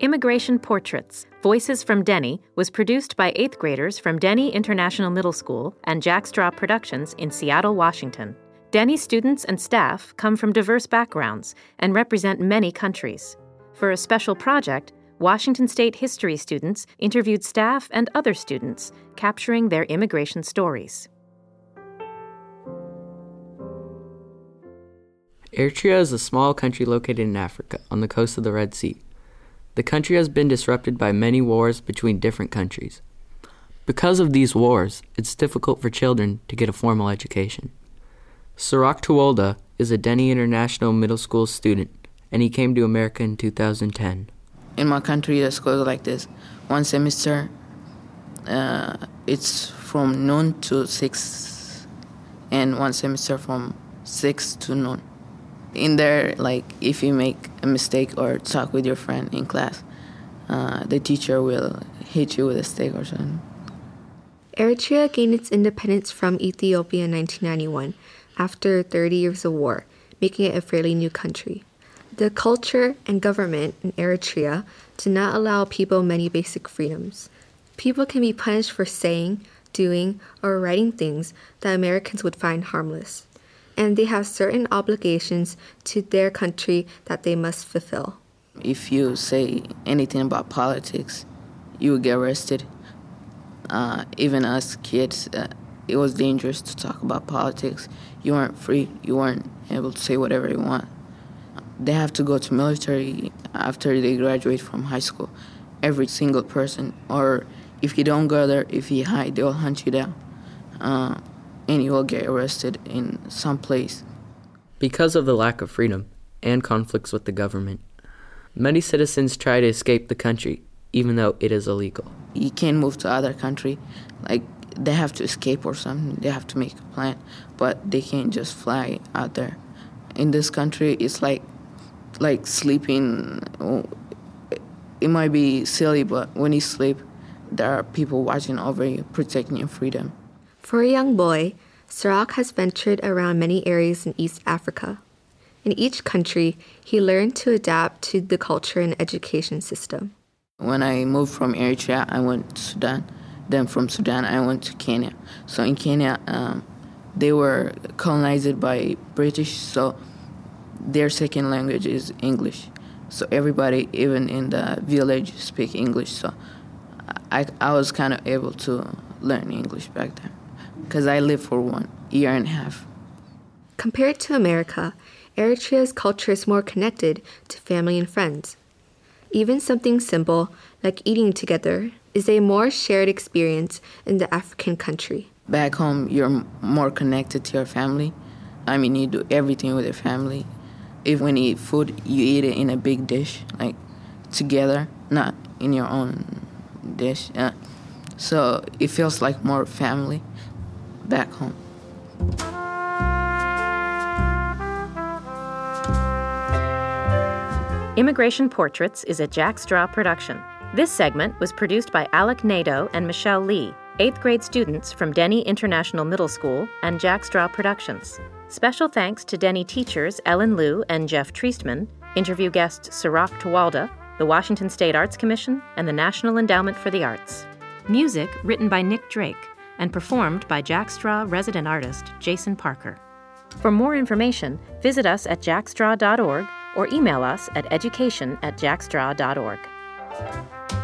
Immigration Portraits, Voices from Denny was produced by 8th graders from Denny International Middle School and Jack Straw Productions in Seattle, Washington. Denny students and staff come from diverse backgrounds and represent many countries. For a special project, Washington State history students interviewed staff and other students, capturing their immigration stories. Eritrea is a small country located in Africa on the coast of the Red Sea. The country has been disrupted by many wars between different countries. Because of these wars, it's difficult for children to get a formal education. Sirak Tuwalda is a Denny International Middle School student, and he came to America in 2010. In my country, the school is like this. One semester, it's from noon to 6, and one semester from 6 to noon. In there, like, if you make a mistake or talk with your friend in class, the teacher will hit you with a stick or something. Eritrea gained its independence from Ethiopia in 1991 after 30 years of war, making it a fairly new country. The culture and government in Eritrea do not allow people many basic freedoms. People can be punished for saying, doing, or writing things that Americans would find harmless. And they have certain obligations to their country that they must fulfill. If you say anything about politics, you will get arrested. Even as kids, it was dangerous to talk about politics. You weren't free. You weren't able to say whatever you want. They have to go to military after they graduate from high school. Every single person. Or if you don't go there, if you hide, they'll hunt you down. And you will get arrested in some place. Because of the lack of freedom and conflicts with the government, many citizens try to escape the country, even though it is illegal. You can't move to other country. Like, they have to escape or something. They have to make a plan, but they can't just fly out there. In this country, it's like sleeping. It might be silly, but when you sleep, there are people watching over you, protecting your freedom. For a young boy, Sirak has ventured around many areas in East Africa. In each country, he learned to adapt to the culture and education system. When I moved from Eritrea, I went to Sudan. Then from Sudan, I went to Kenya. So in Kenya, they were colonized by British, so their second language is English. So everybody, even in the village, speak English. So I was kind of able to learn English back then, because I lived for 1 year and a half. Compared to America, Eritrea's culture is more connected to family and friends. Even something simple, like eating together, is a more shared experience in the African country. Back home, you're more connected to your family. I mean, you do everything with your family. If when you eat food, you eat it in a big dish, like together, not in your own dish. So it feels like more family back home. Immigration Portraits is a Jack Straw production. This segment was produced by Alec Nadeau and Michelle Lee, 8th grade students from Denny International Middle School and Jack Straw Productions. Special thanks to Denny teachers Ellen Liu and Jeff Treistman, interview guests Sirak Tuwalda, the Washington State Arts Commission, and the National Endowment for the Arts. Music written by Nick Drake and performed by Jack Straw resident artist Jason Parker. For more information, visit us at jackstraw.org or email us at education@jackstraw.org.